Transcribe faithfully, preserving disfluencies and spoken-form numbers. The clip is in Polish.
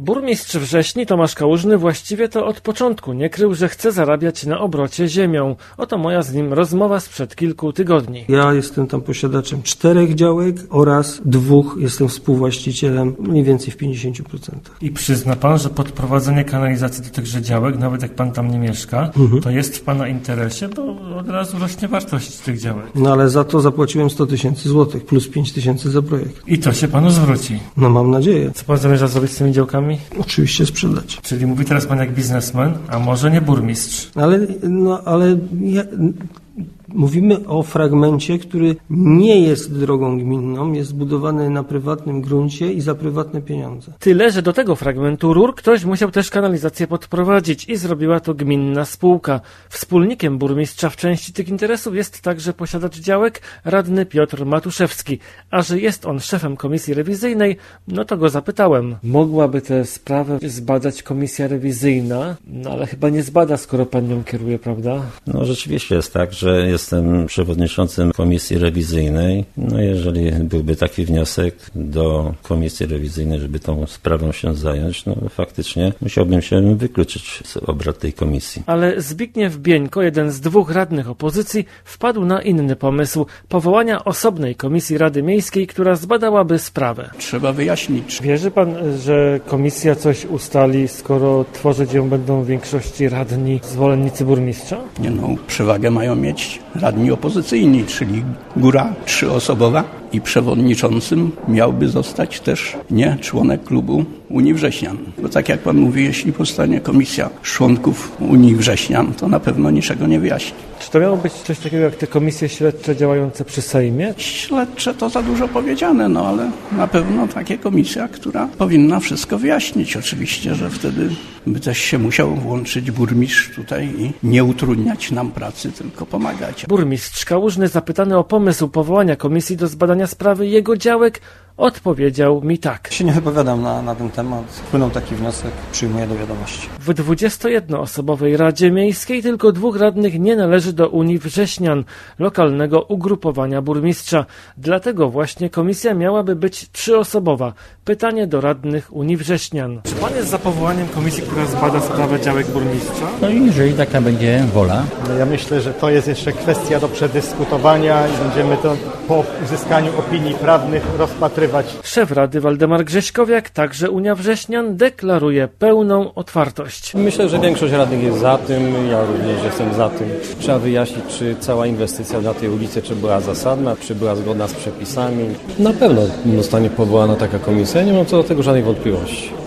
Burmistrz Wrześni Tomasz Kałużny właściwie to od początku nie krył, że chce zarabiać na obrocie ziemią. Oto moja z nim rozmowa sprzed kilku tygodni. Ja jestem tam posiadaczem czterech działek oraz dwóch, jestem współwłaścicielem mniej więcej w pięćdziesięciu procentach. I przyzna pan, że podprowadzenie kanalizacji do tychże działek, nawet jak pan tam nie mieszka, mhm. to jest w pana interesie, bo od razu rośnie wartość tych działek. No ale za to zapłaciłem sto tysięcy złotych plus pięć tysięcy za projekt. I to się panu zwróci. No mam nadzieję. Co pan zamierza zrobić z tymi działkami? Oczywiście sprzedać. Czyli mówi teraz pan jak biznesmen, a może nie burmistrz. Ale, no, ale ja, mówimy o fragmencie, który nie jest drogą gminną, jest budowany na prywatnym gruncie i za prywatne pieniądze. Tyle, że do tego fragmentu rur ktoś musiał też kanalizację podprowadzić i zrobiła to gminna spółka. Wspólnikiem burmistrza w części tych interesów jest także posiadacz działek, radny Piotr Matuszewski. A że jest on szefem komisji rewizyjnej, no to go zapytałem. Mogłaby tę sprawę zbadać komisja rewizyjna, no ale chyba nie zbada, skoro pan nią kieruje, prawda? No rzeczywiście jest tak, że jestem przewodniczącym komisji rewizyjnej. No jeżeli byłby taki wniosek do komisji rewizyjnej, żeby tą sprawą się zająć, no faktycznie musiałbym się wykluczyć z obrad tej komisji. Ale Zbigniew Bieńko, jeden z dwóch radnych opozycji, wpadł na inny pomysł powołania osobnej komisji Rady Miejskiej, która zbadałaby sprawę. Trzeba wyjaśnić. Wierzy pan, że komisja coś ustali, skoro tworzyć ją będą w większości radni zwolennicy burmistrza? Nie no, przewagę mają mieć radni opozycyjni, czyli góra trzyosobowa i przewodniczącym miałby zostać też nie członek klubu Unii Wrześnian. Bo tak jak pan mówi, jeśli powstanie komisja członków Unii Wrześnian, to na pewno niczego nie wyjaśni. Czy to miało być coś takiego jak te komisje śledcze działające przy Sejmie? Śledcze to za dużo powiedziane, no ale na pewno takie komisja, która powinna wszystko wyjaśnić. Oczywiście, że wtedy by też się musiał włączyć burmistrz tutaj i nie utrudniać nam pracy, tylko pomagać. Burmistrz Kałużny, zapytany o pomysł powołania komisji do zbadania sprawy jego działek, odpowiedział mi tak. Się nie wypowiadam na, na ten temat. Wpłynął taki wniosek, przyjmuję do wiadomości. W dwudziestojednoosobowej Radzie Miejskiej tylko dwóch radnych nie należy do Unii Wrześnian, lokalnego ugrupowania burmistrza. Dlatego właśnie komisja miałaby być trzyosobowa. Pytanie do radnych Unii Wrześnian. Czy pan jest za powołaniem komisji, która zbada sprawę działek burmistrza? No i jeżeli taka będzie wola. No ja myślę, że to jest jeszcze kwestia do przedyskutowania i będziemy to po uzyskaniu opinii prawnych rozpatrywać. Szef Rady Waldemar Grześkowiak, także Unia Wrześnian, deklaruje pełną otwartość. Myślę, że większość radnych jest za tym, ja również jestem za tym. Trzeba wyjaśnić, czy cała inwestycja dla tej ulicy, czy była zasadna, czy była zgodna z przepisami. Na pewno zostanie powołana taka komisja, nie mam co do tego żadnej wątpliwości.